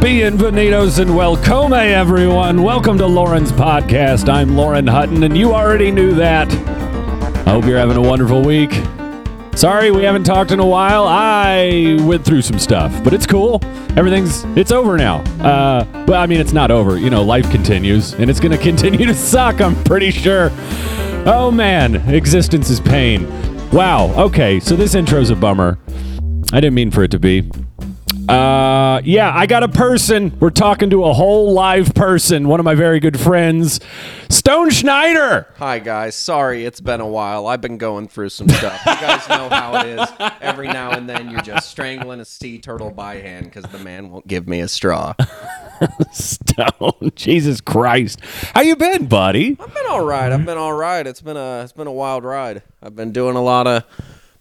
Bienvenidos and welcome, everyone. Welcome to Lauren's podcast. I'm Lauren Hutton, and you already knew that. I hope you're having a wonderful week. Sorry we haven't talked in a while. I went through some stuff, but it's cool. It's over now. Well, I mean, it's not over. You know, life continues, and it's going to continue to suck, I'm pretty sure. Oh, man. Existence is pain. Wow. Okay, so this intro's a bummer. I didn't mean for it to be. Yeah, I got a person. We're talking to a whole live person. One of my very good friends, Stone Schneider. Hi, guys. Sorry, it's been a while. I've been going through some stuff. You guys know how it is. Every now and then you're just strangling a sea turtle by hand because the man won't give me a straw. Stone, Jesus Christ. How you been, buddy? I've been all right. It's been a wild ride. I've been doing a lot of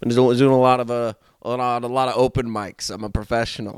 open mics. I'm a professional.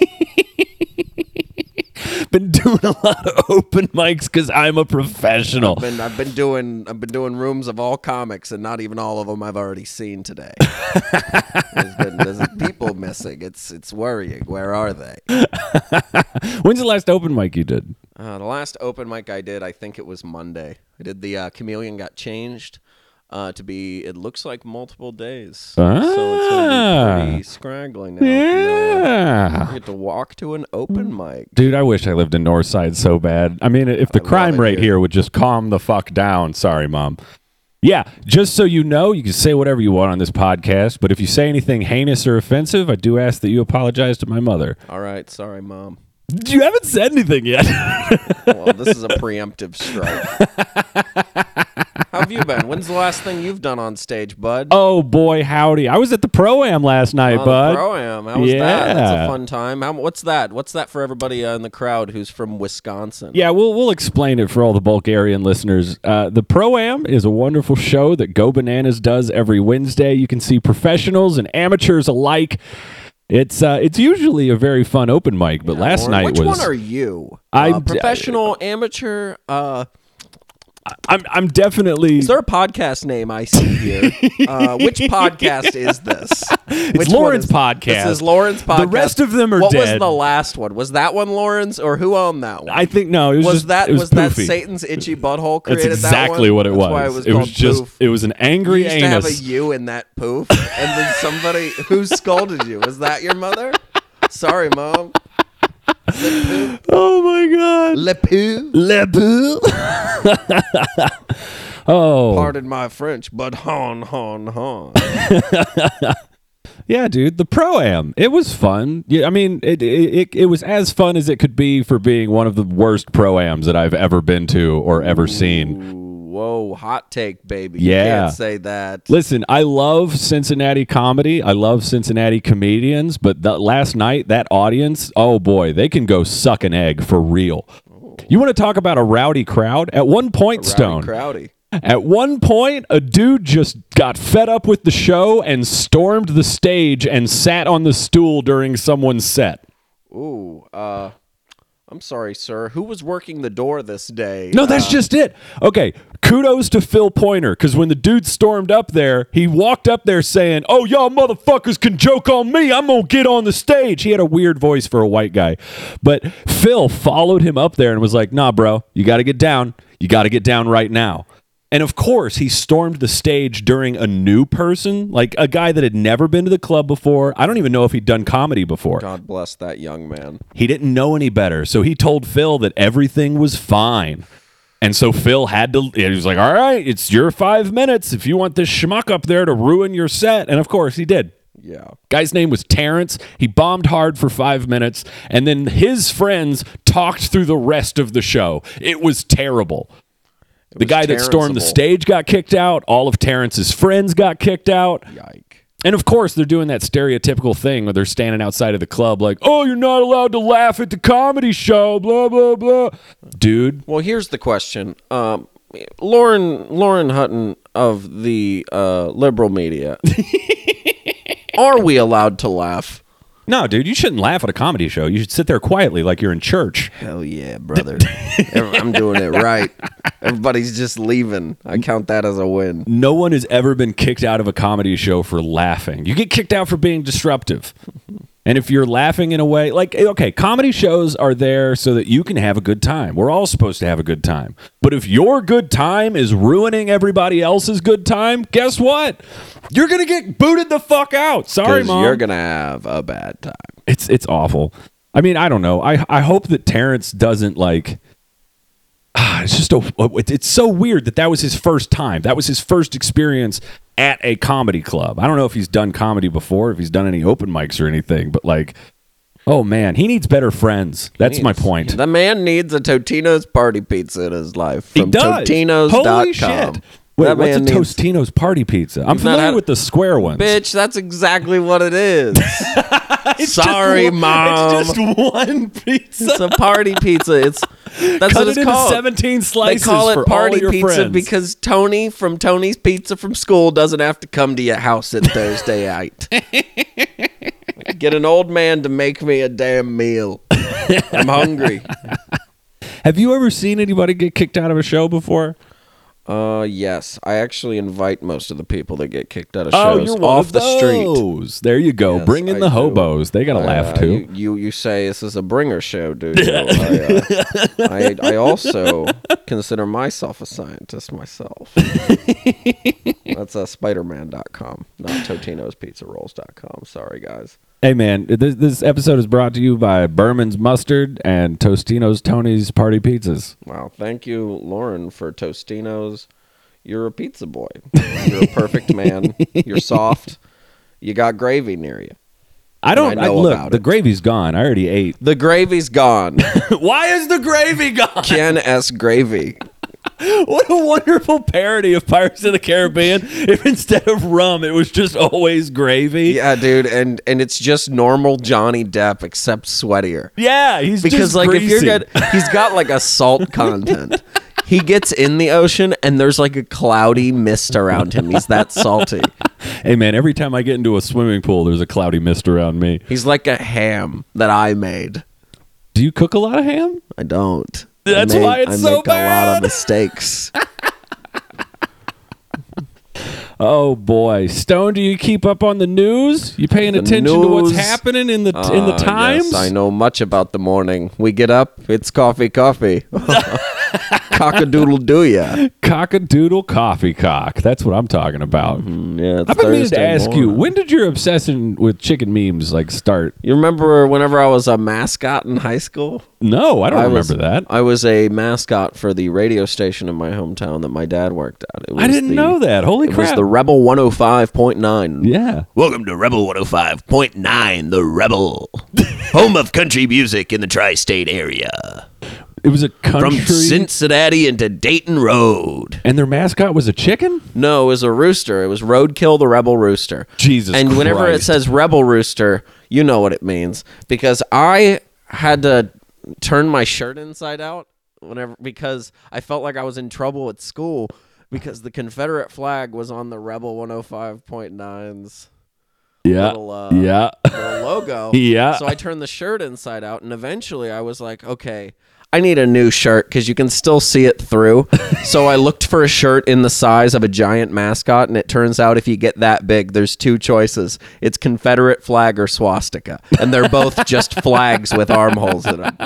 Been doing a lot of open mics because I'm a professional. I've been doing rooms of all comics, and not even all of them I've already seen today. There's people missing. It's worrying. Where are they? When's the last open mic you did? The last open mic I did, I think it was Monday. I did the Chameleon Got Changed. To be, it looks like multiple days. So it's going to be pretty scraggling now. Yeah. You get to walk to an open mic. Dude, I wish I lived in Northside so bad. I mean, if the crime rate here would just calm the fuck down. Sorry, Mom. Yeah, just so you know, you can say whatever you want on this podcast, but if you say anything heinous or offensive, I do ask that you apologize to my mother. All right, sorry, Mom. You haven't said anything yet. Well, this is a preemptive strike. How have you been? When's the last thing you've done on stage, bud? Oh, boy, howdy. I was at the Pro-Am last night, bud. The Pro-Am. How was that? That's a fun time. What's that? What's that for everybody in the crowd who's from Wisconsin? Yeah, we'll explain it for all the Bulgarian listeners. The Pro-Am is a wonderful show that Go Bananas does every Wednesday. You can see professionals and amateurs alike. It's usually a very fun open mic, but last night Which one are you? Professional, amateur? I'm definitely. Is there a podcast name I see here? Which podcast is this? It's Lauren's podcast. This is Lauren's podcast. The rest of them are dead. What was dead. the last one? Was that one Lauren's, or who owned that one? I think no. It was that Poofy. Satan's itchy butthole created That's exactly that one? what it That's was. Why it was it called was just. Poof. It was an angry you used anus. to have a U in that poof, and then somebody who scolded you. Was that your mother? Sorry, Mom. Oh my God. Le Poo. Le Poo. Oh. Pardon my French, but hon. Yeah, dude, the Pro-Am. It was fun. Yeah, I mean, it was as fun as it could be for being one of the worst Pro-Ams that I've ever been to or ever seen. Whoa, hot take, baby. Yeah. You can't say that. Listen, I love Cincinnati comedy. I love Cincinnati comedians, but last night, that audience, oh boy, they can go suck an egg for real. Oh. You want to talk about a rowdy crowd? At one point, Stone. Crowdy. At one point, a dude just got fed up with the show and stormed the stage and sat on the stool during someone's set. Ooh, I'm sorry, sir. Who was working the door this day? No, that's just it. Okay, kudos to Phil Pointer, because when the dude stormed up there, he walked up there saying, "Oh, y'all motherfuckers can joke on me. I'm going to get on the stage." He had a weird voice for a white guy. But Phil followed him up there and was like, "Nah, bro, you got to get down. You got to get down right now." And of course, he stormed the stage during a new person, like a guy that had never been to the club before. I don't even know if he'd done comedy before. God bless that young man. He didn't know any better, so he told Phil that everything was fine. And so Phil he was like, "All right, it's your 5 minutes if you want this schmuck up there to ruin your set." And of course, he did. Yeah. Guy's name was Terrence. He bombed hard for 5 minutes, and then his friends talked through the rest of the show. It was terrible. The guy that stormed the stage got kicked out. All of Terrence's friends got kicked out. Yike. And of course, they're doing that stereotypical thing where they're standing outside of the club like, "Oh, you're not allowed to laugh at the comedy show, blah, blah, blah." Dude. Well, here's the question. Lauren Hutton of the liberal media, are we allowed to laugh? No, dude, you shouldn't laugh at a comedy show. You should sit there quietly like you're in church. Hell yeah, brother. I'm doing it right. Everybody's just leaving. I count that as a win. No one has ever been kicked out of a comedy show for laughing. You get kicked out for being disruptive. And if you're laughing in a way, like, okay, comedy shows are there so that you can have a good time. We're all supposed to have a good time. But if your good time is ruining everybody else's good time, guess what? You're going to get booted the fuck out. Sorry, Mom. You're going to have a bad time. It's awful. I mean, I don't know. I hope that Terrence doesn't like... it's just it's so weird that was his first time. That was his first experience at a comedy club. I don't know if he's done comedy before, if he's done any open mics or anything, but like, oh man, he needs better friends. That's my point. The man needs a Totino's party pizza in his life. He does. Totino's.com. Holy shit. Wait, what's a Totino's party pizza? I'm familiar with the square ones. Bitch, that's exactly what it is. Sorry, Mom. It's just one pizza. It's a party pizza. That's Cut what it's it called. Into 17 slices they call it for party all your pizza friends. because Tony from Tony's Pizza from school doesn't have to come to your house at Thursday night. Get an old man to make me a damn meal. I'm hungry. Have you ever seen anybody get kicked out of a show before? Yes. I actually invite most of the people that get kicked out of Oh, shows you're one off of the those. street. There you go. Yes, Bring in the hobos. They got to laugh too. You say this is a bringer show, dude. So I also consider myself a scientist myself. That's Spiderman.com, not Totino'sPizzaRolls.com. Sorry, guys. Hey, man, this episode is brought to you by Berman's Mustard and Tostino's Tony's Party Pizzas. Wow, thank you, Lauren, for Tostino's. You're a pizza boy. You're a perfect man. You're soft. You got gravy near you. Look, the gravy's gone. I already ate. The gravy's gone. Why is the gravy gone? Ken S. Gravy. What a wonderful parody of Pirates of the Caribbean. If instead of rum, it was just always gravy. Yeah, dude, and it's just normal Johnny Depp except sweatier. Yeah, he's because just like greasy. if you're good, he's got like a salt content. He gets in the ocean and there's like a cloudy mist around him. He's that salty. Hey man, every time I get into a swimming pool, there's a cloudy mist around me. He's like a ham that I made. Do you cook a lot of ham? I don't. That's why it's so bad. I make a lot of mistakes. Oh boy, Stone, do you keep up on the news? You paying attention to what's happening in the times? Yes, I know much about the morning. We get up, it's coffee. Cock-a-doodle do ya. Cock-a-doodle coffee cock. That's what I'm talking about. Yeah, I've been meaning to ask you, when did your obsession with chicken memes start? You remember whenever I was a mascot in high school? No, I don't remember that. I was a mascot for the radio station in my hometown that my dad worked at. I didn't know that. Holy crap. It was the Rebel 105.9. Yeah. Welcome to Rebel 105.9, the Rebel. Home of country music in the tri-state area. It was a country... From Cincinnati into Dayton Road. And their mascot was a chicken? No, it was a rooster. It was Roadkill the Rebel Rooster. Jesus And whenever Christ. it says Rebel Rooster, you know what it means. Because I had to turn my shirt inside out because I felt like I was in trouble at school because the Confederate flag was on the Rebel 105.9's little logo. Yeah. So I turned the shirt inside out, and eventually I was like, okay, I need a new shirt because you can still see it through. So I looked for a shirt in the size of a giant mascot, and it turns out if you get that big, there's two choices. It's Confederate flag or swastika, and they're both just flags with armholes in them.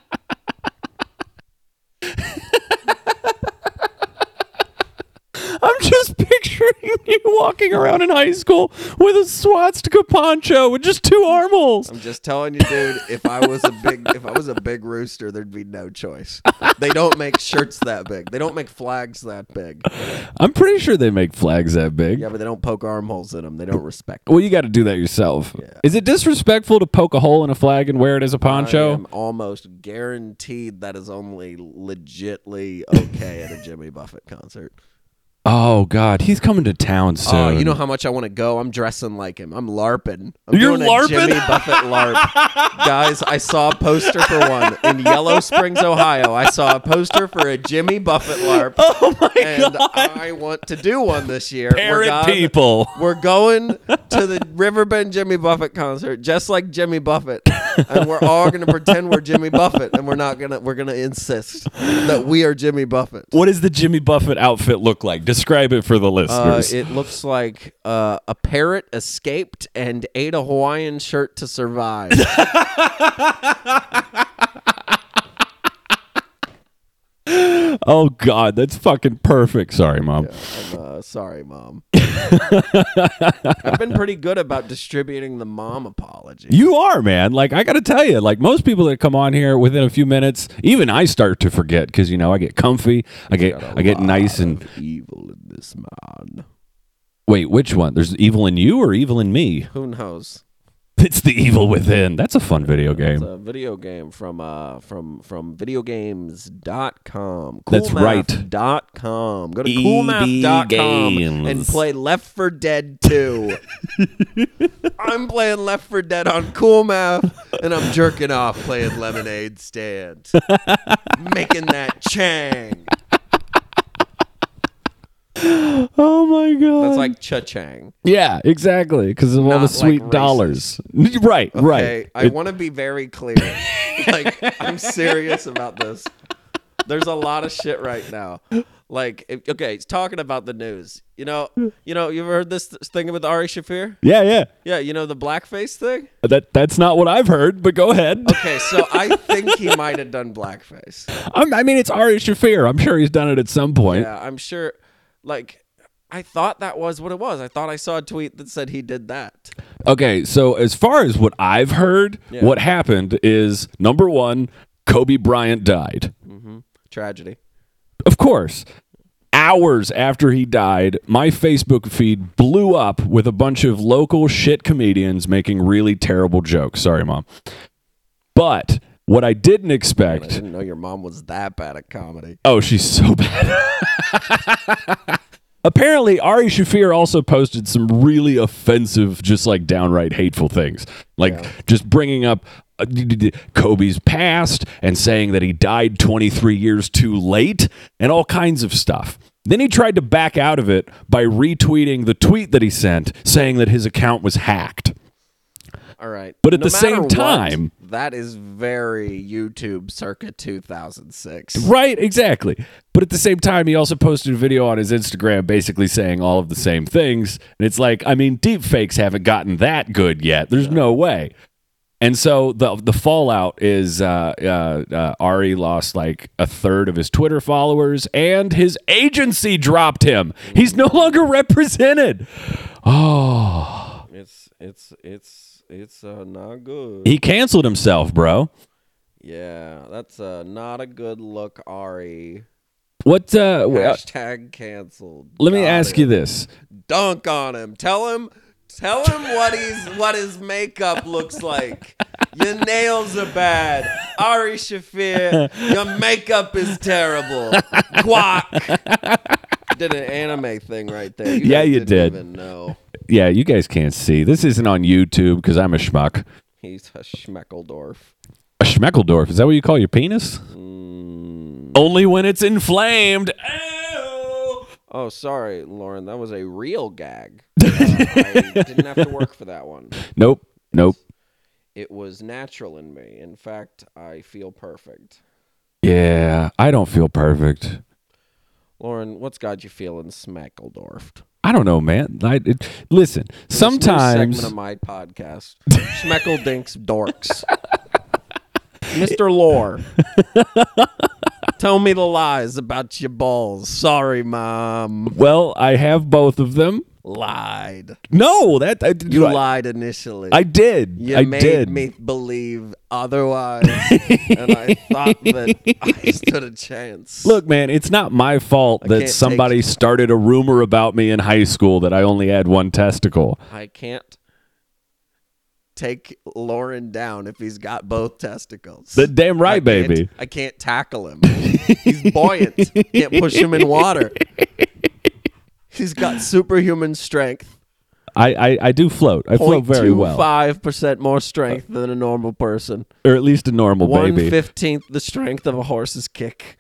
I'm just picturing you walking around in high school with a swastika poncho with just two armholes. I'm just telling you, dude, if I was a big rooster, there'd be no choice. They don't make shirts that big. They don't make flags that big. I'm pretty sure they make flags that big. Yeah, but they don't poke armholes in them. They don't respect Well, you got to do that yourself. Yeah. Is it disrespectful to poke a hole in a flag and wear it as a poncho? I am almost guaranteed that is only legitly okay at a Jimmy Buffett concert. Oh, God. He's coming to town soon. Oh, you know how much I want to go? I'm dressing like him. I'm LARPing. You're doing LARPing? a Jimmy Buffett LARP. Guys, I saw a poster for one in Yellow Springs, Ohio. I saw a poster for a Jimmy Buffett LARP. Oh, my and God. I want to do one this year. Parrot people. We're going to the Riverbend Jimmy Buffett concert, just like Jimmy Buffett. and we're all gonna pretend we're Jimmy Buffett, and we're gonna insist that we are Jimmy Buffett. What does the Jimmy Buffett outfit look like? Describe it for the listeners. It looks like a parrot escaped and ate a Hawaiian shirt to survive. Oh God, that's fucking perfect. Sorry, Mom. Yeah, sorry, Mom. I've been pretty good about distributing the mom apology. You are, man. Like, I got to tell you, like most people that come on here within a few minutes, even I start to forget because, you know, I get comfy. I get nice and evil in this man. Wait, which one? There's evil in you or evil in me? Who knows? It's the evil within. That's a fun video game. It's a video game from videogames.com. That's right. .com. Go to EB coolmath.com Games. and play Left 4 Dead 2. I'm playing Left 4 Dead on Cool Math, and I'm jerking off playing Lemonade Stand. Making that chang. Oh my God. That's like cha-chang. Yeah, exactly. Because of all the Not sweet like dollars. Right, Okay, right. I want to be very clear. Like, I'm serious about this. There's a lot of shit right now. Like, it's talking about the news. You know, you ever heard this thing with Ari Shaffir? Yeah. Yeah, you know the blackface thing? That's not what I've heard, but go ahead. Okay, so I think he might have done blackface. I mean, it's Ari Shaffir. I'm sure he's done it at some point. Yeah, I'm sure. Like, I thought that was what it was. I thought I saw a tweet that said he did that. Okay, so as far as what I've heard, what happened is, number one, Kobe Bryant died. Mm-hmm. Tragedy. Of course. Hours after he died, my Facebook feed blew up with a bunch of local shit comedians making really terrible jokes. Sorry, Mom. But what I didn't expect... Man, I didn't know your mom was that bad at comedy. Oh, she's so bad. Apparently, Ari Shaffir also posted some really offensive, just like downright hateful things. Like just bringing up Kobe's past and saying that he died 23 years too late and all kinds of stuff. Then he tried to back out of it by retweeting the tweet that he sent saying that his account was hacked. All right. But at No the same matter time... what, that is very YouTube circa 2006. Right, exactly. But at the same time, he also posted a video on his Instagram basically saying all of the same things. And it's like, I mean, deep fakes haven't gotten that good yet. There's no way. And so the fallout is Ari lost like a third of his Twitter followers and his agency dropped him. He's no longer represented. Oh. It's not good. He canceled himself, bro. Yeah, that's not a good look, Ari. What? Hashtag canceled. Let me ask you this. Dunk on him. Tell him what his makeup looks like. Your nails are bad. Ari Shaffir, your makeup is terrible. Quack. Did an anime thing right there. You did. Even know. Yeah, you guys can't see. This isn't on YouTube because I'm a schmuck. He's a Schmeckeldorf. A Schmeckeldorf? Is that what you call your penis? Only when it's inflamed. Ow! Oh, sorry, Lauren. That was a real gag. I didn't have to work for that one. Nope. It was natural in me. In fact, I feel perfect. Yeah, I don't feel perfect. Lauren, what's got you feeling Schmeckeldorfed? I don't know, man. Listen, sometimes... Segment of my podcast. Schmeckeldinks Dorks. Mr. Lore. Tell me the lies about your balls. Sorry, Mom. Well, I have both of them. Lied. No, You lied initially. I did. You made me believe otherwise, and I thought that I stood a chance. Look, man, it's not my fault that somebody started a rumor about me in high school that I only had one testicle. I can't take Lauren down if he's got both testicles. The damn right, baby. I can't tackle him. He's buoyant. Can't push him in water. He's got superhuman strength. I do float. I float very well. 0.25% more strength than a normal person. Or at least a normal baby. 1/15 the strength of a horse's kick.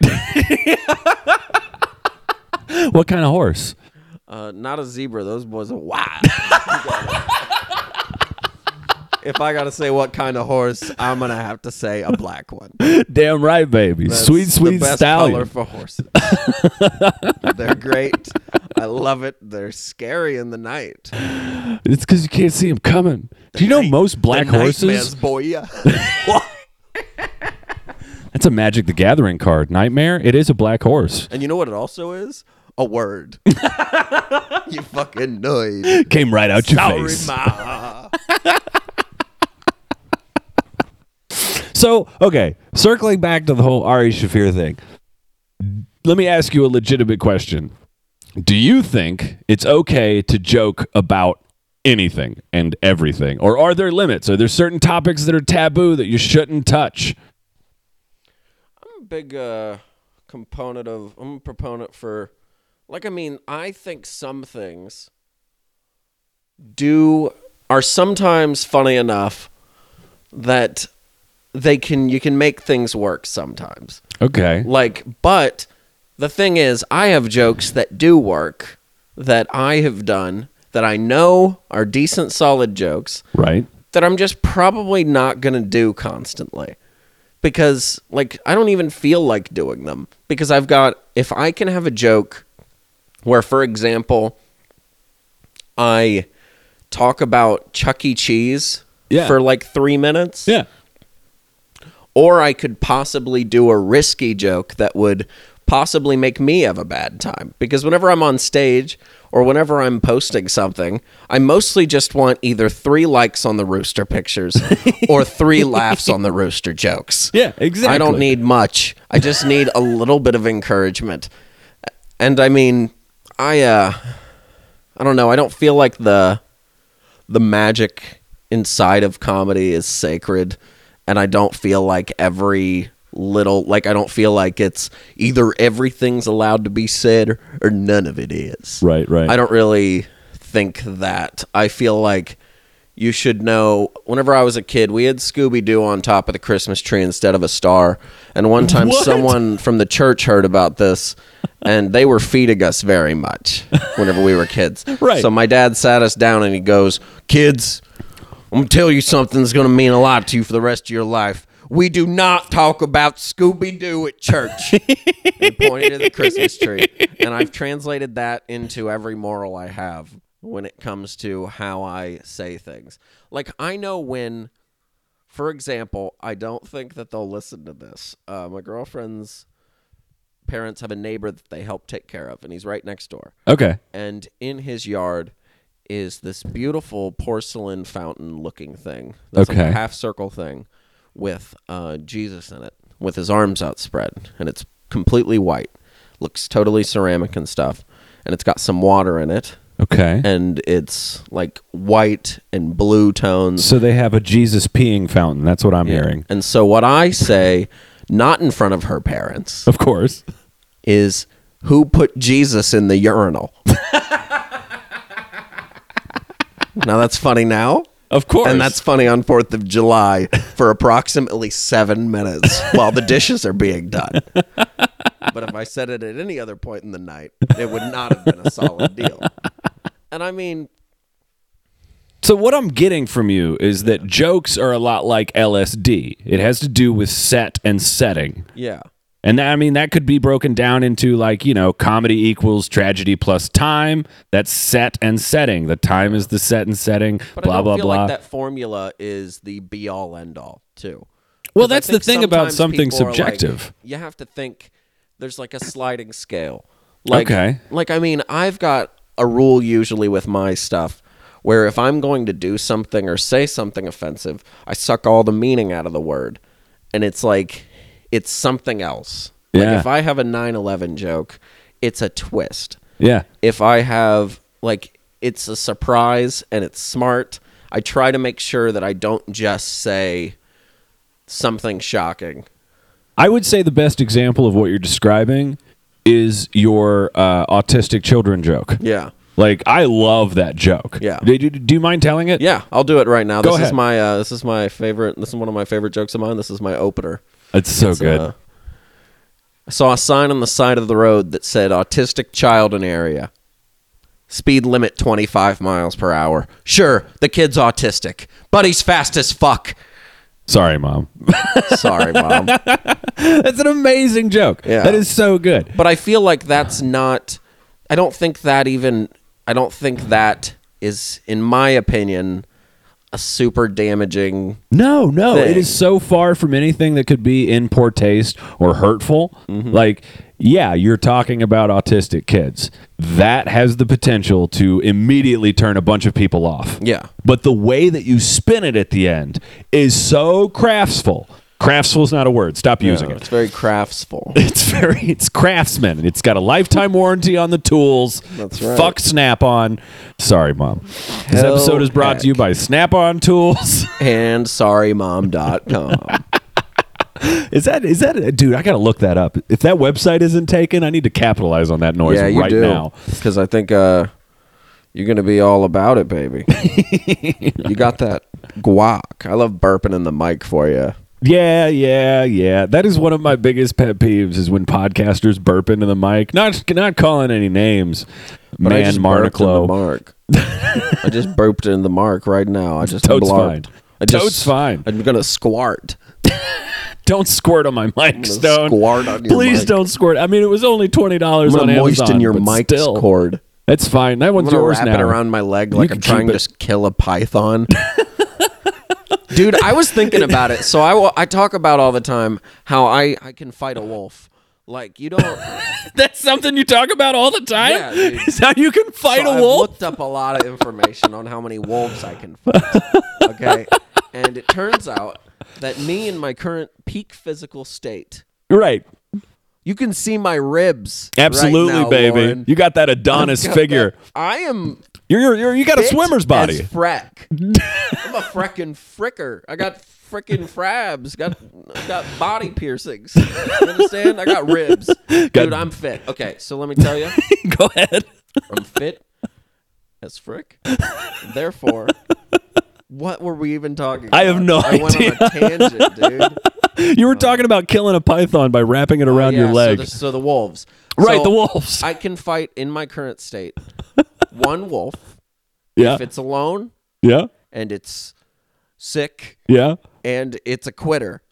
What kind of horse? Not a zebra. Those boys are wild. If I gotta say what kind of horse, I'm gonna have to say a black one. Damn right, baby. That's Sweet the best stallion. color for horses. They're great. I love it. They're scary in the night. It's because you can't see them coming. Do you know most black The horses? Nightmares, boy. That's a Magic the Gathering card. Nightmare. It is a black horse. And you know what it also is? A word. You fucking nerd. Came right out your Sorry, face. ma. So, okay, circling back to the whole Ari Shaffir thing, let me ask you a legitimate question. Do you think it's okay to joke about anything and everything? Or are there limits? Are there certain topics that are taboo that you shouldn't touch? I'm a big I'm a proponent for, I think some things are sometimes funny enough that you can make things work sometimes. Okay. But the thing is, I have jokes that do work that I have done that I know are decent, solid jokes. Right. That I'm just probably not going to do constantly. Because, I don't even feel like doing them. Because if I can have a joke where, for example, I talk about Chuck E. Cheese for 3 minutes. Yeah. Or I could possibly do a risky joke that would possibly make me have a bad time. Because whenever I'm on stage or whenever I'm posting something, I mostly just want either 3 likes on the Rooster pictures or 3 laughs on the Rooster jokes. Yeah, exactly. I don't need much. I just need a little bit of encouragement. And I mean, I don't know. I don't feel like the magic inside of comedy is sacred. And I don't feel like I don't feel like it's either everything's allowed to be said or none of it is. Right. I don't really think that. I feel like you should know, whenever I was a kid, we had Scooby-Doo on top of the Christmas tree instead of a star. And one time someone from the church heard about this, and they were feeding us very much whenever we were kids. Right. So my dad sat us down and he goes, "Kids, I'm going to tell you something that's going to mean a lot to you for the rest of your life. We do not talk about Scooby-Doo at church." He pointed to the Christmas tree. And I've translated that into every moral I have when it comes to how I say things. I know when, for example, I don't think that they'll listen to this. My girlfriend's parents have a neighbor that they help take care of, and he's right next door. Okay. And in his yard is this beautiful porcelain fountain looking thing. That's like a half circle thing with Jesus in it, with his arms outspread, and it's completely white. Looks totally ceramic and stuff, and it's got some water in it. Okay. And it's white and blue tones. So they have a Jesus peeing fountain. That's what I'm hearing. And so what I say, not in front of her parents, Of course. is, who put Jesus in the urinal? Now that's funny now. Of course. And that's funny on 4th of July for approximately 7 minutes while the dishes are being done. But if I said it at any other point in the night, it would not have been a solid deal. And I mean... So what I'm getting from you is that jokes are a lot like LSD. It has to do with set and setting. Yeah. And that could be broken down into comedy equals tragedy plus time. That's set and setting. The time is the set and setting. But blah, I don't blah, feel blah. like that formula is the be-all, end-all, too. Well, 'Cause I that's the think thing about sometimes something people are subjective. you have to think there's a sliding scale. Okay. I've got a rule usually with my stuff where if I'm going to do something or say something offensive, I suck all the meaning out of the word. And it's it's something else. Yeah. If I have a 9/11 joke, it's a twist. Yeah. If I have, it's a surprise and it's smart, I try to make sure that I don't just say something shocking. I would say the best example of what you're describing is your autistic children joke. Yeah. I love that joke. Yeah. Do you mind telling it? Yeah, I'll do it right now. Go This ahead. is my favorite. This is one of my favorite jokes of mine. This is my opener. It's so good. I saw a sign on the side of the road that said "Autistic child in area." Speed limit 25 miles per hour. Sure, the kid's autistic, but he's fast as fuck. Sorry, Mom. Sorry, Mom. That's an amazing joke. Yeah. That is so good. But I feel like that's not... I don't think that is, in my opinion, a super damaging... No, thing. it is so far from anything that could be in poor taste or hurtful. Like, yeah, you're talking about autistic kids. That has the potential to immediately turn a bunch of people off. Yeah. But the way that you spin it at the end is so craftsful. Craftsful is not a word. Stop using it. It's very craftsful. It's craftsman. It's got a lifetime warranty on the tools. That's right. Fuck Snap-on. Sorry, Mom. This Hell episode is brought to you by Snap-on Tools. And sorrymom.com. Is that dude, I gotta look that up. If that website isn't taken, I need to capitalize on that noise Yeah, you right do. now. Because I think you're going to be all about it, baby. You got that guac. I love burping in the mic for you. Yeah. That is one of my biggest pet peeves is when podcasters burp into the mic. Not calling any names. But I just burped in the Marniclo. mark. I just burped in the mark right now. I just Totes blarped. fine. Totes fine. I'm going to squart. Don't squirt on my mic, Stone. Squart on your Please mic. don't squirt. I mean, it was only $20 I'm on going to Amazon. moisten your but mic still, cord. That's fine. That I'm one's going to yours wrap now. it around my leg like You I'm can trying keep to kill a python. Dude, I was thinking about it. So I talk about all the time how I can fight a wolf. Like, you don't... That's something you talk about all the time? Yeah, dude. Is how you can fight So a I've wolf? looked up a lot of information on how many wolves I can fight. Okay? And it turns out that me in my current peak physical state, Right. you can see my ribs. Absolutely, right now, baby. Lauren. You got that Adonis I've got figure. that- I am You got a fit swimmer's body. as Freck. I'm a freckin' fricker. I got frickin' frabs. Got body piercings. You understand? I got ribs. Dude, I'm fit. Okay, so let me tell you. Go ahead. I'm fit as frick. Therefore, what were we even talking about? I have no I went on a tangent, dude. You were talking about killing a python by wrapping it around your leg. So the wolves. Right, So the wolves. I can fight in my current state one wolf Yeah. if it's alone Yeah. and it's sick Yeah. and it's a quitter.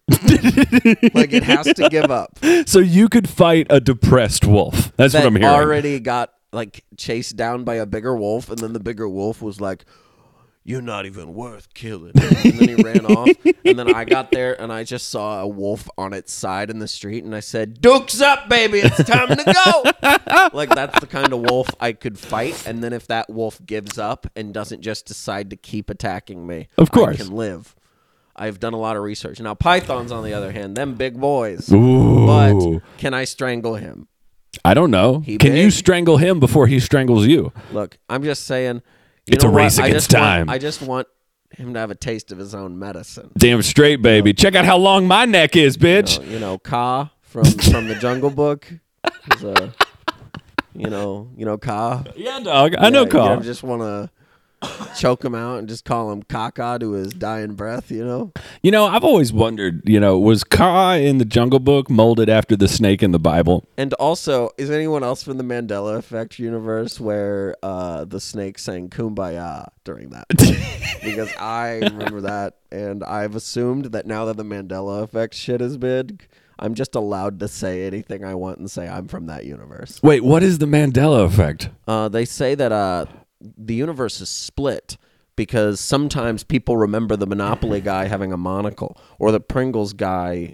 Like it has to give up. So you could fight a depressed wolf. That's what That I'm hearing. already got like chased down by a bigger wolf, and then the bigger wolf was like, "You're not even worth killing." And then he ran off. And then I got there and I just saw a wolf on its side in the street, and I said, "Dukes up, baby! It's time to go." Like that's the kind of wolf I could fight. And then if that wolf gives up and doesn't just decide to keep attacking me, Of course. I can live. I've done a lot of research. Now pythons, on the other hand, them big boys. Ooh. But can I strangle him? I don't know. He Can you big? strangle him before he strangles you? Look, I'm just saying. It's a race against time. I just want him to have a taste of his own medicine. Damn straight, baby. Check out how long my neck is, bitch. You know, Ka from the Jungle Book. Is a, you know Ka. Yeah, dog. I know, You Carl. don't just want to choke him out and just call him Kaka to his dying breath. You know. You know, I've always wondered, was Ka in the Jungle Book molded after the snake in the Bible? And also, is anyone else from the Mandela Effect universe where the snake sang "Kumbaya" during that? Because I remember that, and I've assumed that now that the Mandela Effect shit is big, I'm just allowed to say anything I want and say I'm from that universe. Wait, what is the Mandela effect? They say that the universe is split because sometimes people remember the Monopoly guy having a monocle, or the Pringles guy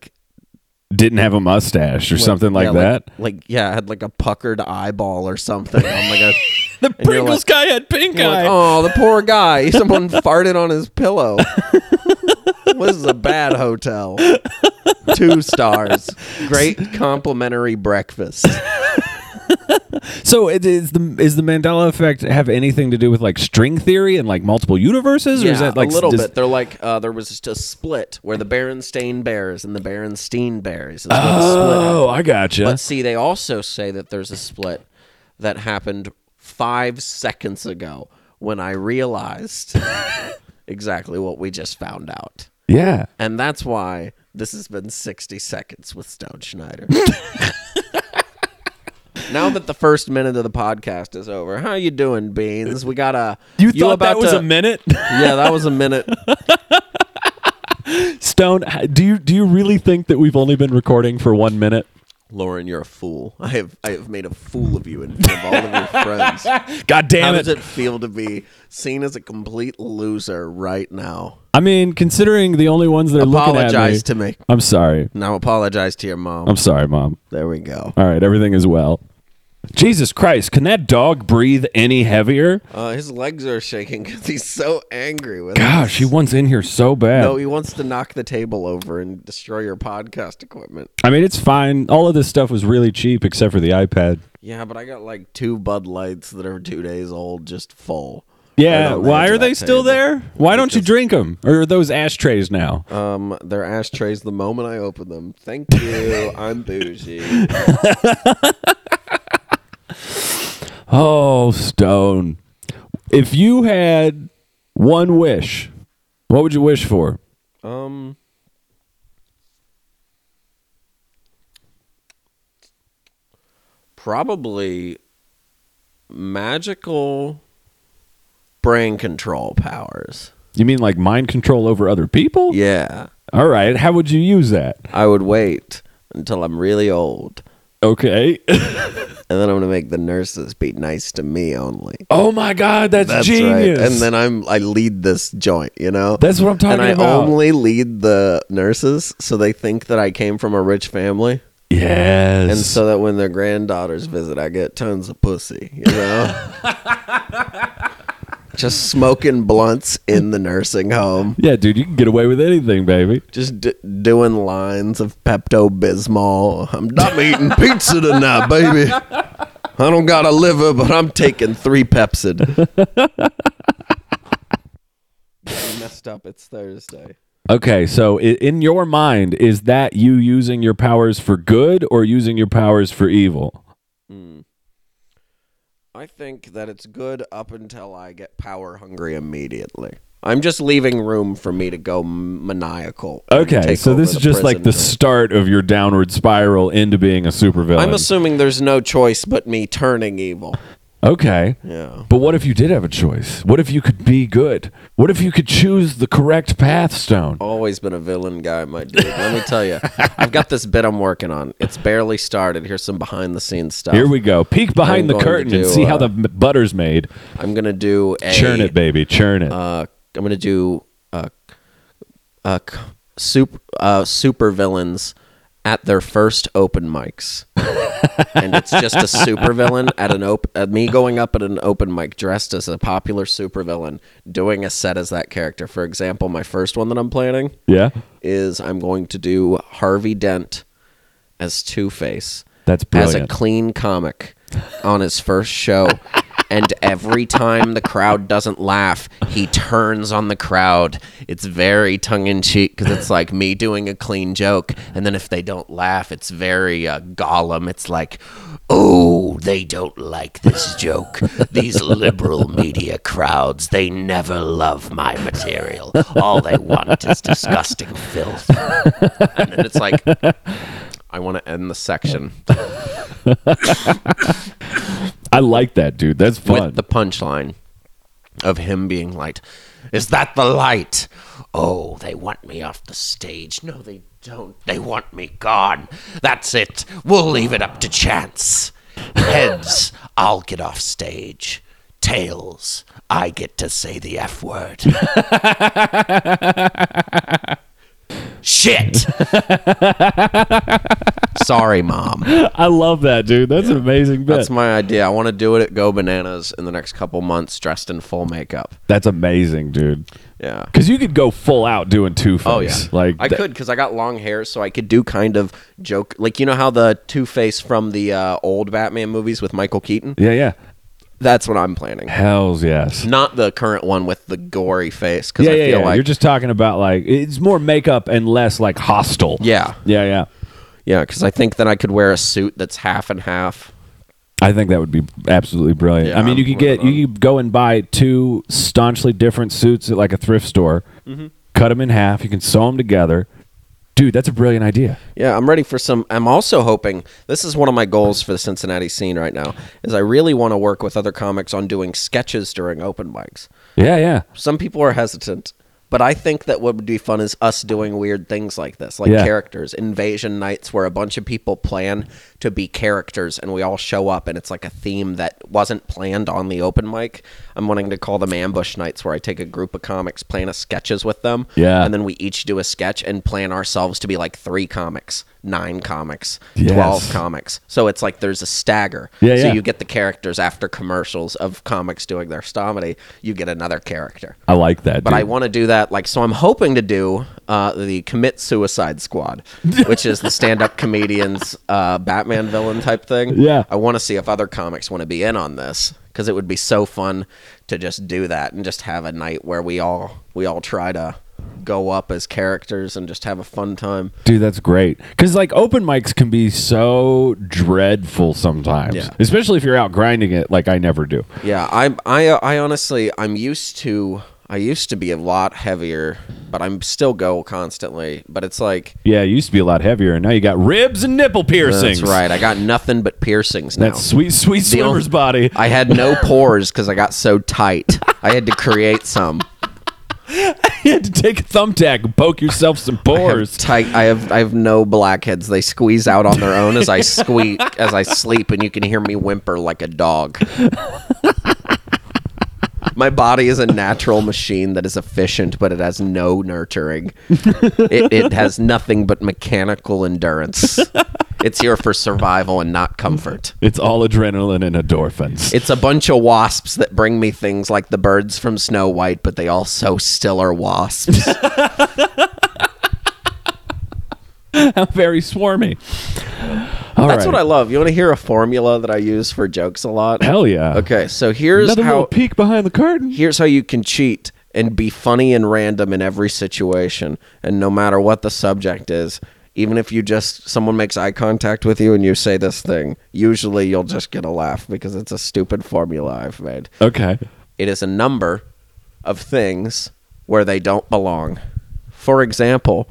Didn't have a mustache or something like that? Had like a puckered eyeball or something. I'm like The Pringles guy had pink you're eye. like, oh, the poor guy. Someone farted on his pillow. This is a bad hotel. 2 stars. Great complimentary breakfast. So is the Mandela effect have anything to do with like string theory and like multiple universes, or is that like a little bit? They're like there was just a split where the Berenstain Bears and the Berenstein Bears is where the split happened. Oh, I gotcha. But see, they also say that there's a split that happened 5 seconds ago when I realized exactly what we just found out. Yeah. And that's why this has been 60 Seconds with Stone Schneider. Now that the first minute of the podcast is over, how you doing, Beans? We got a... You thought that was a minute? Yeah, that was a minute. Stone, do you really think that we've only been recording for 1 minute? Lauren, you're a fool. I have made a fool of you in front of all of your friends. God damn How it. does it feel to be seen as a complete loser right now? I mean, considering the only ones that are looking at me. Apologize to me. I'm sorry. Now apologize to your mom. I'm sorry, Mom. There we go. All right, everything is well. Jesus Christ, can that dog breathe any heavier? His legs are shaking because he's so angry with us. Gosh, he wants in here so bad. No, he wants to knock the table over and destroy your podcast equipment. I mean, it's fine. All of this stuff was really cheap except for the iPad. Yeah, but I got like 2 Bud Lights that are 2 days old just full. Yeah, Right on the why edge are of they that still table. there? Why don't you Because- drink them? Or are those ashtrays now? They're ashtrays the moment I open them. Thank you. I'm bougie. Oh, Stone. If you had one wish, what would you wish for? Probably magical brain control powers. You mean like mind control over other people? Yeah. All right. How would you use that? I would wait until I'm really old. Okay. And then I'm gonna make the nurses be nice to me only. Oh my God, that's genius. Right. And then I lead this joint, you know? That's what I'm talking and I about. only lead the nurses so they think that I came from a rich family. Yes. And so that when their granddaughters visit, I get tons of pussy, you know? Just smoking blunts in the nursing home. Yeah, dude, you can get away with anything, baby. Just doing lines of Pepto-Bismol. I'm eating pizza tonight, baby. I don't got a liver, but I'm taking 3 Pepsid. I messed up. It's Thursday. Okay, so in your mind, is that you using your powers for good or using your powers for evil? I think that it's good up until I get power hungry immediately. I'm just leaving room for me to go maniacal. and Okay, take so over this is just like the prison. start of your downward spiral into being a supervillain. I'm assuming there's no choice but me turning evil. Okay. Yeah. But what if you did have a choice? What if you could be good? What if you could choose the correct path, Stone? Always been a villain guy, my dude. Let me tell you, I've got this bit I'm working on. It's barely started. Here's some behind the scenes stuff. Here we go. Peek behind I'm the going to curtain and do, see how the butter's made. I'm gonna do a Churn it, baby. Churn it. I'm gonna do super villains at their first open mics. And it's just a supervillain at me going up at an open mic dressed as a popular supervillain doing a set as that character. For example, my first one that I'm planning Yeah? is I'm going to do Harvey Dent as Two-Face. That's As brilliant. a clean comic on his first show. And every time the crowd doesn't laugh, he turns on the crowd. It's very tongue-in-cheek because it's like me doing a clean joke. And then if they don't laugh, it's very Gollum. It's like, oh, they don't like this joke. These liberal media crowds, they never love my material. All they want is disgusting filth. And then it's like, I want to end the section I like that, dude. That's fun. with the punchline of him being like, is that the light? Oh, they want me off the stage. No, they don't. They want me gone. That's it. We'll leave it up to chance. Heads, I'll get off stage. Tails, I get to say the F word. Shit. Sorry, Mom. I love that, dude. That's an amazing bit. That's my idea. I want to do it at Go Bananas in the next couple months, dressed in full makeup. That's amazing, dude. Yeah. Because you could go full out doing Two-Face. Oh yeah, Like I could because I got long hair, so I could do kind of joke, like you know how the Two-Face from the old Batman movies with Michael Keaton. Yeah, yeah. That's what I'm planning. Hells yes. Not the current one with the gory face, because Yeah, I yeah, feel yeah. like You're just talking about like it's more makeup and less like hostile. yeah, Yeah. because I think that I could wear a suit that's half and half. I think that would be absolutely brilliant. Yeah, I mean, you I'm could go and buy 2 staunchly different suits at like a thrift store, cut them in half. You can sew them together, Dude, that's a brilliant idea. Yeah, I'm ready for some. I'm also hoping, this is one of my goals for the Cincinnati scene right now, is I really want to work with other comics on doing sketches during open mics. Yeah, yeah. Some people are hesitant, but I think that what would be fun is us doing weird things like this, like characters, invasion nights where a bunch of people plan to be characters and we all show up and it's like a theme that wasn't planned on the open mic. I'm wanting to call them ambush nights, where I take a group of comics, plan a sketches with them, and then we each do a sketch and plan ourselves to be like 3 comics, 9 comics, 12 comics. So it's like there's a stagger. So you get the characters after commercials of comics doing their stomedy, you get another character. I like that, But I want to do that, like, so I'm hoping to do the Commit Suicide Squad, which is the stand-up comedians Batman villain type thing. Yeah. I want to see if other comics want to be in on this, because it would be so fun to just do that and just have a night where we all try to go up as characters and just have a fun time. Dude, that's great. Because, like, open mics can be so dreadful sometimes, especially if you're out grinding it like I never do. Yeah, I honestly, I used to be a lot heavier, but I'm still go constantly. But it's like... Yeah, it used to be a lot heavier, and now you got ribs and nipple piercings. That's right. I got nothing but piercings now. That sweet, sweet swimmer's body. I had no pores because I got so tight. I had to create some. You had to take a thumbtack and poke yourself some pores. I have no blackheads. They squeeze out on their own as I sleep, and you can hear me whimper like a dog. My body is a natural machine that is efficient, but it has no nurturing. It has nothing but mechanical endurance. It's here for survival and not comfort. It's all adrenaline and endorphins. It's a bunch of wasps that bring me things like the birds from Snow White, but they also still are wasps. How very swarmy. That's what I love. You want to hear a formula that I use for jokes a lot? Hell yeah. Okay, so here's another little peek behind the curtain. Here's how you can cheat and be funny and random in every situation, and no matter what the subject is. Even if someone makes eye contact with you and you say this thing, usually you'll just get a laugh because it's a stupid formula I've made. Okay. It is a number of things where they don't belong. For example,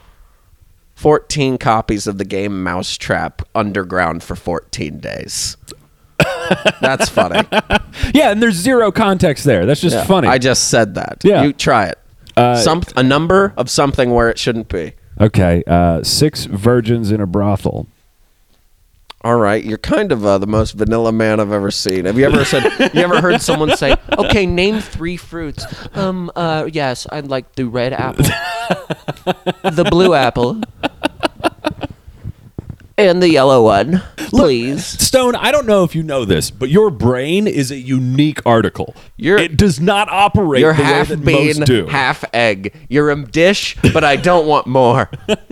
14 copies of the game Mousetrap underground for 14 days. That's funny. Yeah, and there's zero context there. That's just funny. I just said that. Yeah. You try it. A number of something where it shouldn't be. Okay, 6 virgins in a brothel. All right, you're kind of the most vanilla man I've ever seen. Have you ever heard someone say, "Okay, name 3 fruits"? Yes, I'd like the red apple, the blue apple, and the yellow one, please. Look, Stone, I don't know if you know this, but your brain is a unique article. It does not operate the way half that bean, most do. half egg. You're a dish, but I don't want more.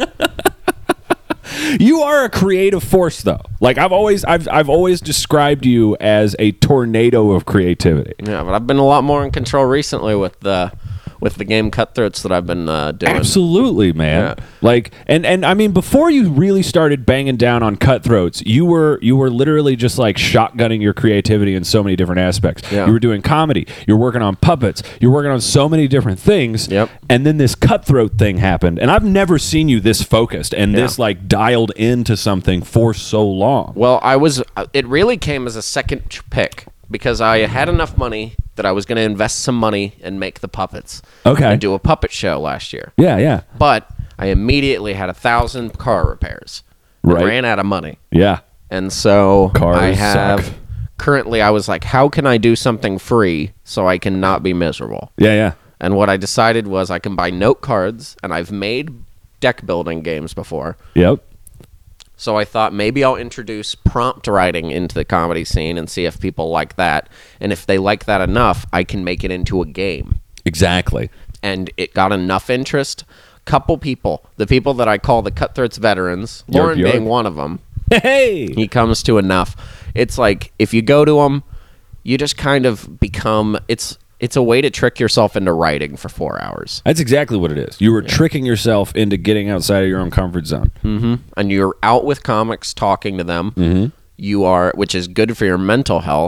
You are a creative force, though. Like I've always described you as a tornado of creativity. Yeah, but I've been a lot more in control recently with the game Cutthroats that I've been doing. Absolutely, man. Yeah. Like, and I mean, before you really started banging down on Cutthroats, you were literally just like shotgunning your creativity in so many different aspects. Yeah. You were doing comedy. You're working on puppets. You're working on so many different things. Yep. And then this Cutthroat thing happened, and I've never seen you this focused and this like dialed into something for so long. Well, it really came as a second pick because I had enough money that I was going to invest some money and make the puppets. Okay. And do a puppet show last year. Yeah, yeah. But I immediately had 1,000 car repairs. Right. Ran out of money. Yeah. And so Cars suck. Currently I was like, how can I do something free so I can not be miserable? Yeah, yeah. And what I decided was I can buy note cards, and I've made deck building games before. Yep. So I thought maybe I'll introduce prompt writing into the comedy scene and see if people like that. And if they like that enough, I can make it into a game. Exactly. And it got enough interest. Couple people, the people that I call the Cutthroats veterans, Lauren being one of them. Hey! He comes to enough. It's like if you go to him, you just kind of become... It's a way to trick yourself into writing for 4 hours. That's exactly what it is. You were tricking yourself into getting outside of your own comfort zone. Mm-hmm. And you're out with comics talking to them. Mm-hmm. You are, which is good for your mental health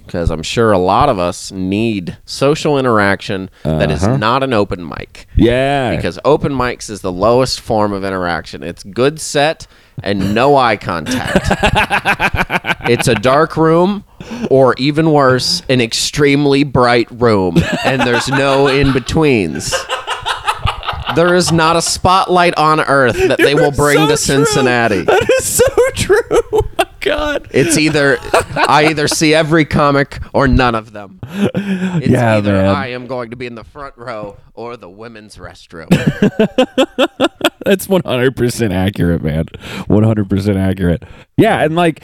because I'm sure a lot of us need social interaction that is not an open mic. Yeah. Because open mics is the lowest form of interaction. It's good set and no eye contact. It's a dark room, or even worse, an extremely bright room, and there's no in-betweens. There is not a spotlight on earth that they will bring to Cincinnati. That is so true. Oh my God. It's I either see every comic or none of them. It's either man. I am going to be in the front row or the women's restroom. That's 100% accurate, man. 100% accurate. Yeah, and like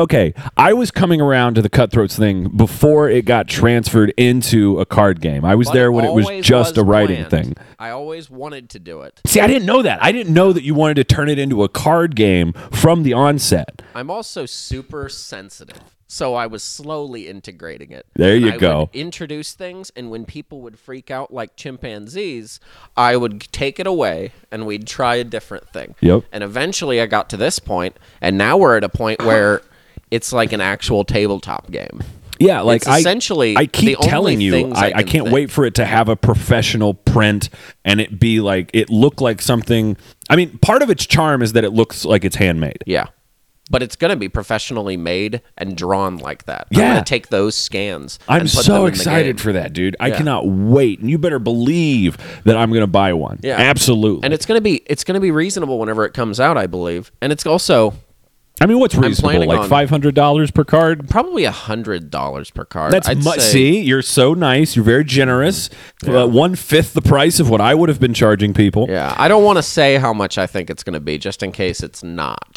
I was coming around to the Cutthroats thing before it got transferred into a card game. I was there when it was just a writing thing. I always wanted to do it. See, I didn't know that. I didn't know that you wanted to turn it into a card game from the onset. I'm also super sensitive. So I was slowly integrating it. There you I go. would introduce things, and when people would freak out like chimpanzees, I would take it away, and we'd try a different thing. Yep. And eventually I got to this point, and now we're at a point where it's like an actual tabletop game. Yeah, like It's essentially I keep the only telling you, things I can can't think. wait for it to have a professional print and it be like, it look like something. I mean, part of its charm is that it looks like it's handmade. Yeah. But it's going to be professionally made and drawn like that. Yeah. I'm going to take those scans. I'm and put so them in the excited game. for that, dude. I Yeah. cannot wait. And you better believe that I'm going to buy one. Yeah. Absolutely. And it's going to be reasonable whenever it comes out, I believe. And it's also I mean, what's reasonable? planning Like on- $500 per card? probably $100 per card. That's I'd say. see, you're so nice. You're very generous. 1/5 the price of what I would have been charging people. Yeah, I don't want to say how much I think it's going to be, just in case it's not.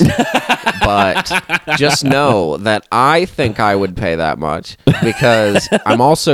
But just know that I think I would pay that much, because I also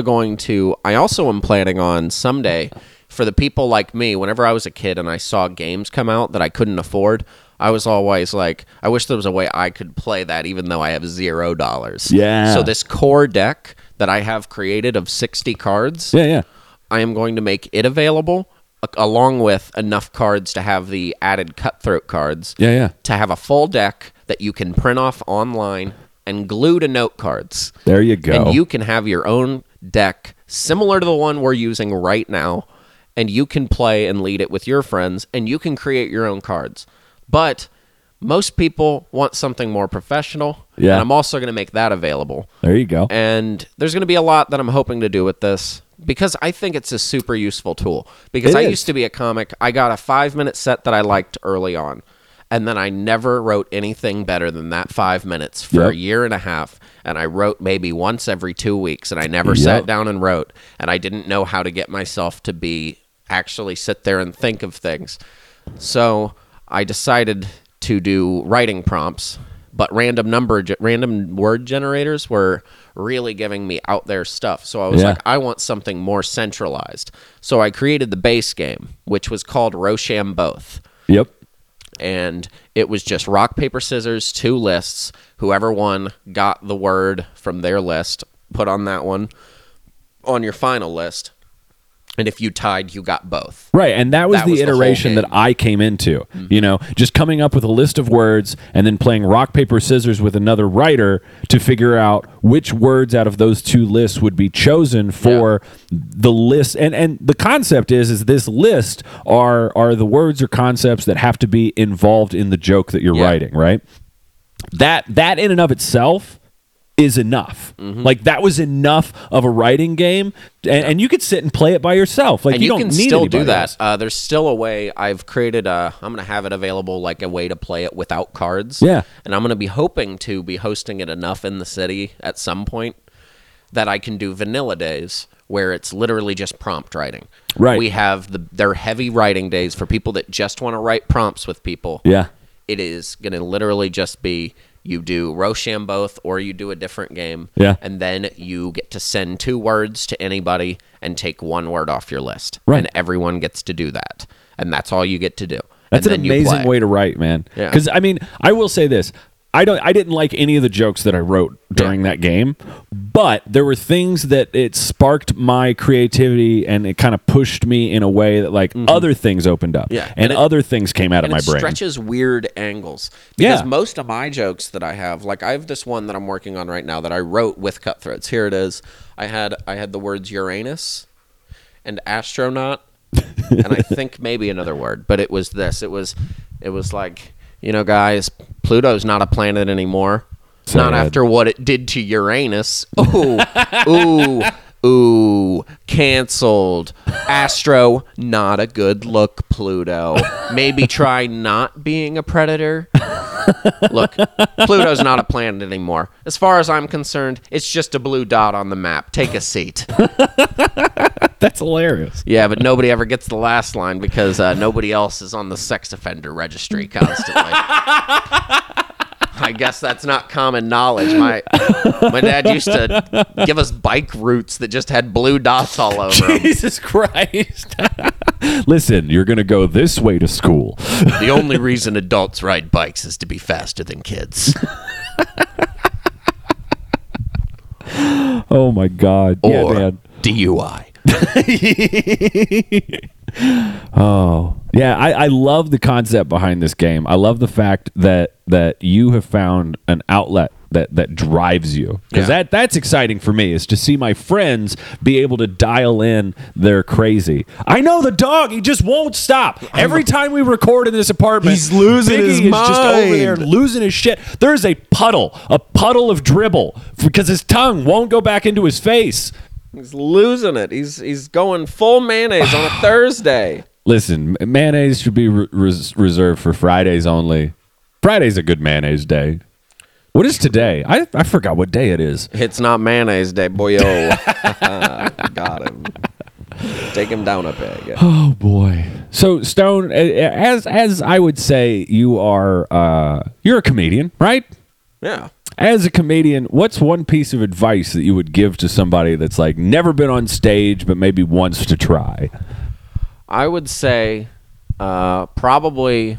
am planning on someday, for the people like me, whenever I was a kid and I saw games come out that I couldn't afford, I was always like, I wish there was a way I could play that even though I have $0. Yeah. So this core deck that I have created of 60 cards, Yeah. I am going to make it available along with enough cards to have the added Cutthroat cards. Yeah. To have a full deck that you can print off online and glue to note cards. There you go. And you can have your own deck similar to the one we're using right now, and you can play and lead it with your friends, and you can create your own cards. But most people want something more professional, Yeah. and I'm also going to make that available. There you go. And there's going to be a lot that I'm hoping to do with this, because I think it's a super useful tool. Because It I is. used to be a comic. I got a 5-minute set that I liked early on, and then I never wrote anything better than that 5 minutes for Yep. a year and a half. And I wrote maybe once every 2 weeks, and I never sat down and wrote. And I didn't know how to get myself to actually sit there and think of things. So I decided to do writing prompts, but random word generators were really giving me out there stuff. So I was Yeah. like, I want something more centralized. So I created the base game, which was called Rochamboth. Yep. And it was just rock, paper, scissors, 2 lists. Whoever won got the word from their list, put on that one on your final list. And if you tied, you got both. Right, and that was That the was the whole iteration that game. I came into. You know, just coming up with a list of words and then playing rock, paper, scissors with another writer to figure out which words out of those 2 lists would be chosen for the list. And the concept is this list are the words or concepts that have to be involved in the joke that you're writing, right? That in and of itself is enough. Like, that was enough of a writing game, and you could sit and play it by yourself. Like, And you don't can need still do anybody that. else. There's still a way. I've created I'm going to have it available, like a way to play it without cards. Yeah. And I'm going to be hoping to be hosting it enough in the city at some point that I can do vanilla days where it's literally just prompt writing. Right. We have their heavy writing days for people that just want to write prompts with people. Yeah. It is going to literally just be, you do Rochamboth or you do a different game. Yeah. And then you get to send 2 words to anybody and take 1 word off your list. Right. And everyone gets to do that. And that's all you get to do. That's and an then you amazing play. way to write, man. Yeah. Because, I mean, I will say this. I didn't like any of the jokes that I wrote during that game, but there were things that it sparked my creativity and it kind of pushed me in a way that like other things opened up. Yeah. And other things came out of my brain. It stretches weird angles. Because most of my jokes that I have, like I have this one that I'm working on right now that I wrote with Cutthroats. Here it is. I had the words Uranus and astronaut and I think maybe another word, but it was this. It was like, you know, guys, Pluto's not a planet anymore. Sad. Not after what it did to Uranus. Ooh, canceled. Astro, not a good look, Pluto. Maybe try not being a predator. Look, Pluto's not a planet anymore. As far as I'm concerned, it's just a blue dot on the map. Take a seat. That's hilarious. Yeah, but nobody ever gets the last line because nobody else is on the sex offender registry constantly. I guess that's not common knowledge. My dad used to give us bike routes that just had blue dots all over them. Jesus Christ. Listen, you're going to go this way to school. The only reason adults ride bikes is to be faster than kids. Oh, my God. Or yeah, man. DUI. Oh, yeah. I love the concept behind this game. I love the fact that you have found an outlet that drives you, because that's exciting for me, is to see my friends be able to dial in their crazy. I know the dog, he just won't stop. Every time we record in this apartment, he's losing Biggie his is mind. just over there losing his shit. There's a puddle of dribble because his tongue won't go back into his face. He's losing it. He's going full mayonnaise on a Thursday. Listen, mayonnaise should be reserved for Fridays only. Friday's a good mayonnaise day. What is today? I forgot what day it is. It's not mayonnaise day, boyo. Got him. Take him down a peg. Oh boy. So Stone, as I would say, you're a comedian, right? Yeah. As a comedian, what's one piece of advice that you would give to somebody that's like never been on stage but maybe wants to try? I would say probably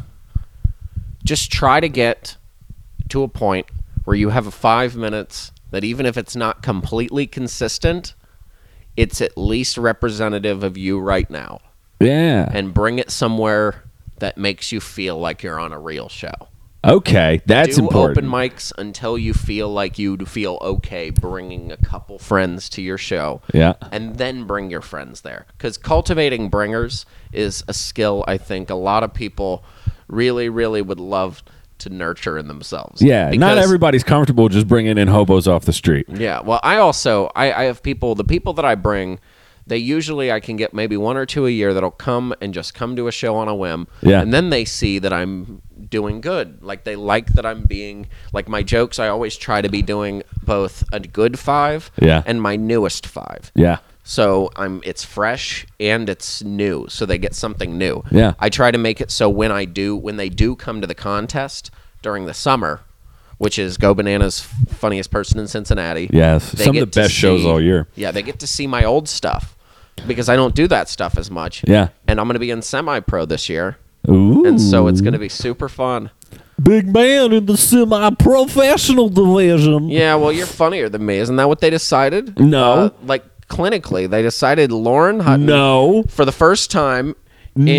just try to get to a point where you have 5 minutes that even if it's not completely consistent, it's at least representative of you right now. Yeah. And bring it somewhere that makes you feel like you're on a real show. Okay, that's important. Do open mics until you feel like you'd feel okay bringing a couple friends to your show. Yeah. And then bring your friends there. Because cultivating bringers is a skill I think a lot of people really, really would love to nurture in themselves. Yeah, not everybody's comfortable just bringing in hobos off the street. Yeah, well, I have people, the people that I bring, they usually, I can get maybe 1 or 2 a year that'll come and just come to a show on a whim. Yeah. And then they see that I'm doing good. Like, they like that I'm being, like, my jokes, I always try to be doing both a good 5 and my newest 5. Yeah. So it's fresh and it's new, so they get something new. Yeah. I try to make it so when they do come to the contest during the summer, which is Go Bananas Funniest Person in Cincinnati. Yes, some of the best shows all year. Yeah, they get to see my old stuff because I don't do that stuff as much. Yeah. And I'm going to be in semi-pro this year. Ooh. And so it's going to be super fun. Big man in the semi-professional division. Yeah, well, you're funnier than me. Isn't that what they decided? No. Clinically, they decided Lauren Hutton. No. For the first time in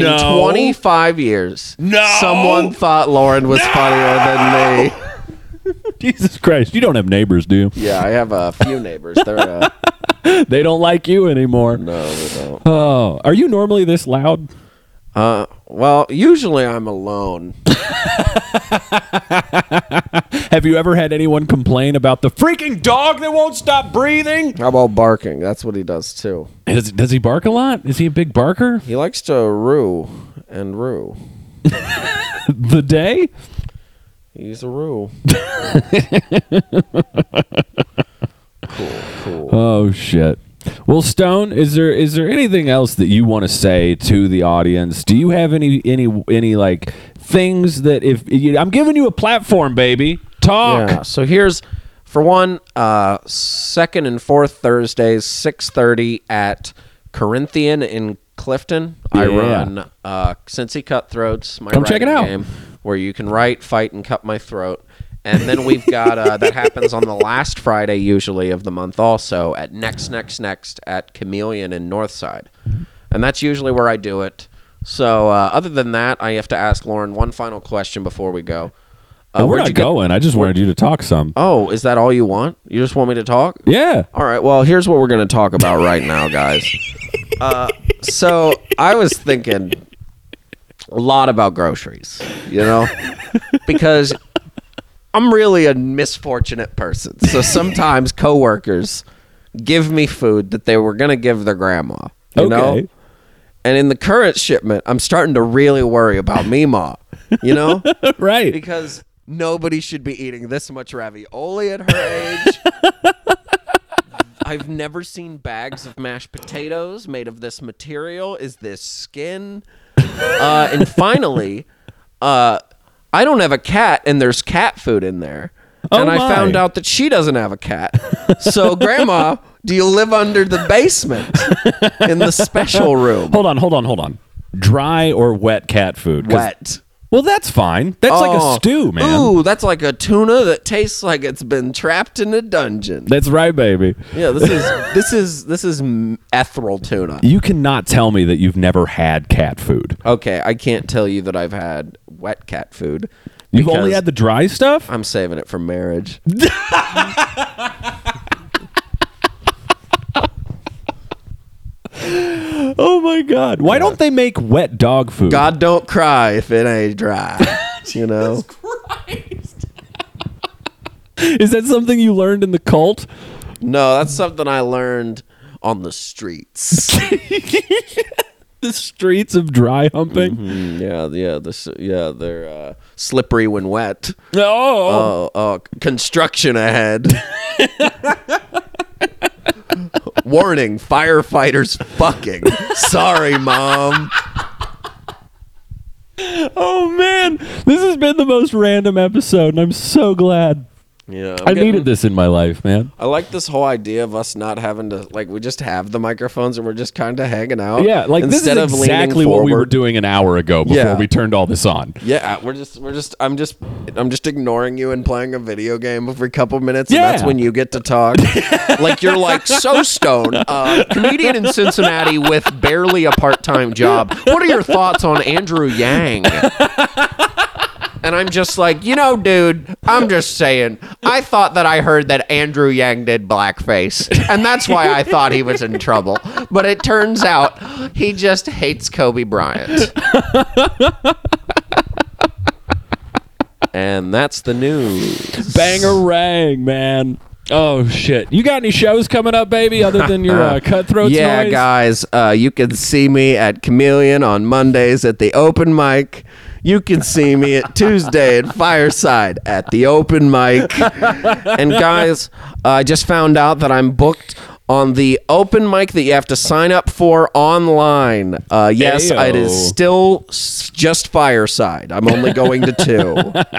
25 years. No. Someone thought Lauren was funnier than me. Jesus Christ. You don't have neighbors, do you? Yeah, I have a few neighbors. They're They don't like you anymore. no, they don't. Oh. Are you normally this loud? Well, usually I'm alone. Have you ever had anyone complain about the freaking dog that won't stop breathing? How about barking? That's what he does too. Does he bark a lot? Is he a big barker? He likes to roo and roo. The day? He's a roo. Cool. Oh shit. Well, Stone, is there anything else that you want to say to the audience? Do you have any like things that I'm giving you a platform, baby. Talk. Yeah. So here's, for one, second and fourth Thursdays, 6:30 at Corinthian in Clifton. Yeah. I run Cincy Cutthroats. My Come check it writing out. Game, where you can write, fight, and cut my throat. And then we've got that happens on the last Friday usually of the month also at Next at Chameleon in Northside. And that's usually where I do it. So other than that, I have to ask Lauren one final question before we go. We're not going. I just wanted you to talk some. Oh, is that all you want? You just want me to talk? Yeah. All right. Well, here's what we're going to talk about right now, guys. So I was thinking a lot about groceries, because I'm really a misfortunate person. So sometimes coworkers give me food that they were going to give their grandma, you know? And in the current shipment, I'm starting to really worry about Meemaw, Right. Because nobody should be eating this much ravioli at her age. I've never seen bags of mashed potatoes made of this material. Is this skin? And finally, I don't have a cat, and there's cat food in there. And I found out that she doesn't have a cat. So, Grandma, do you live under the basement in the special room? Hold on. Dry or wet cat food? Wet. Well, that's fine. That's like a stew, man. Ooh, that's like a tuna that tastes like it's been trapped in a dungeon. That's right, baby. Yeah, this is ethereal tuna. You cannot tell me that you've never had cat food. Okay, I can't tell you that I've had wet cat food. You've only had the dry stuff? I'm saving it for marriage. Oh my God. Why don't they make wet dog food? God don't cry if it ain't dry. Jesus Christ. Is that something you learned in the cult? No, that's something I learned on the streets. The streets of dry humping? Mm-hmm. They're slippery when wet. Oh, construction ahead. Warning, firefighters fucking. Sorry, Mom. Oh, man. This has been the most random episode, and I'm so glad. Yeah, I needed this in my life, man. I like this whole idea of us not having to, we just have the microphones and we're just kind of hanging out. Yeah, instead this is of exactly what we were doing an hour ago before we turned all this on. Yeah, I'm just ignoring you and playing a video game every couple minutes, and that's when you get to talk. You're so stoned. Comedian in Cincinnati with barely a part-time job. What are your thoughts on Andrew Yang? And I'm just like, dude, I'm just saying, I thought that I heard that Andrew Yang did blackface, and that's why I thought he was in trouble. But it turns out he just hates Kobe Bryant. And that's the news. Bangarang, man. Oh, shit. You got any shows coming up, baby, other than your Cutthroats noise? Yeah, guys, you can see me at Chameleon on Mondays at the open mic. You can see me at Tuesday at Fireside at the open mic. And guys, I just found out that I'm booked on the open mic that you have to sign up for online. Yes, Ayo. It is still just Fireside. I'm only going to 2.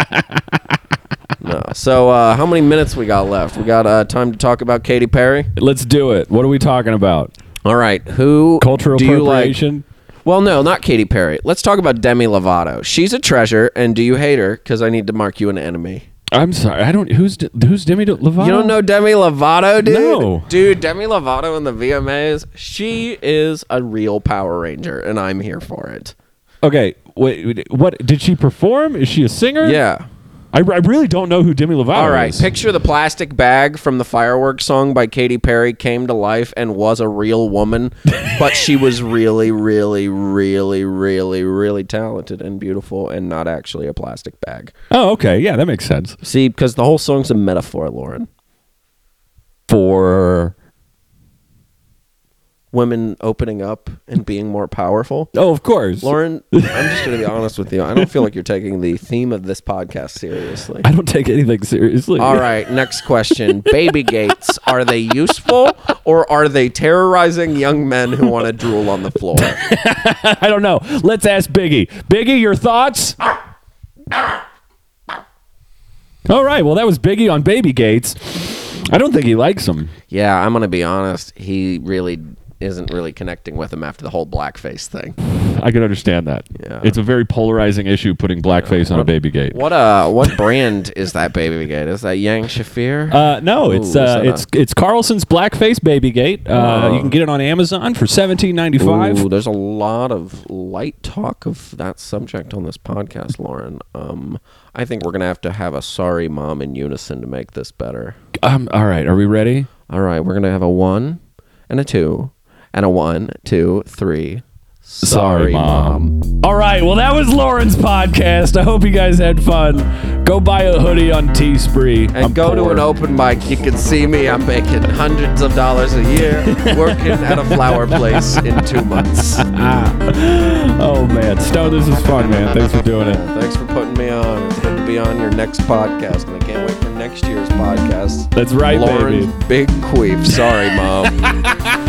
No. So how many minutes we got left? We got time to talk about Katy Perry? Let's do it. What are we talking about? All right. Who Cultural do you appropriation? like? Well, no, not Katy Perry. Let's talk about Demi Lovato. She's a treasure, and do you hate her? Because I need to mark you an enemy. I'm sorry. I don't. Who's Demi Lovato? You don't know Demi Lovato, dude? No. Dude, Demi Lovato in the VMAs, she is a real Power Ranger, and I'm here for it. Okay. Wait. What? Did she perform? Is she a singer? Yeah. I really don't know who Demi Lovato is. All right, picture the plastic bag from the Fireworks song by Katy Perry came to life and was a real woman, but she was really, really, really, really, really talented and beautiful and not actually a plastic bag. Oh, okay. Yeah, that makes sense. See, because the whole song's a metaphor, Lauren. For women opening up and being more powerful. Oh, of course. Lauren, I'm just going to be honest with you. I don't feel like you're taking the theme of this podcast seriously. I don't take anything seriously. All right, next question. Baby gates, are they useful or are they terrorizing young men who want to drool on the floor? I don't know. Let's ask Biggie. Biggie, your thoughts? All right, well, that was Biggie on baby gates. I don't think he likes them. Yeah, I'm going to be honest. He really isn't really connecting with him after the whole blackface thing. I can understand that. Yeah. It's a very polarizing issue putting blackface on a Babygate. What brand is that Babygate? Is that Yang Shafir? No, it's Carlson's Blackface Babygate. You can get it on Amazon for $17.95. Ooh, there's a lot of light talk of that subject on this podcast, Lauren. I think we're gonna have a sorry mom in unison to make this better. All right, are we ready? All right, we're gonna have a 1 and a 2 and a 1, 2, 3. Sorry, Mom. All right, well, that was Lauren's podcast. I hope you guys had fun. Go buy a hoodie on Teespring. And go to an open mic. You can see me. I'm making hundreds of dollars a year working at a flower place in 2 months. Oh, man. Stone, this is fun, man. Thanks for doing it. Thanks for putting me on. It's good to be on your next podcast, and I can't wait for next year's podcast. That's right, Lauren's baby. Big Queef. Sorry, Mom.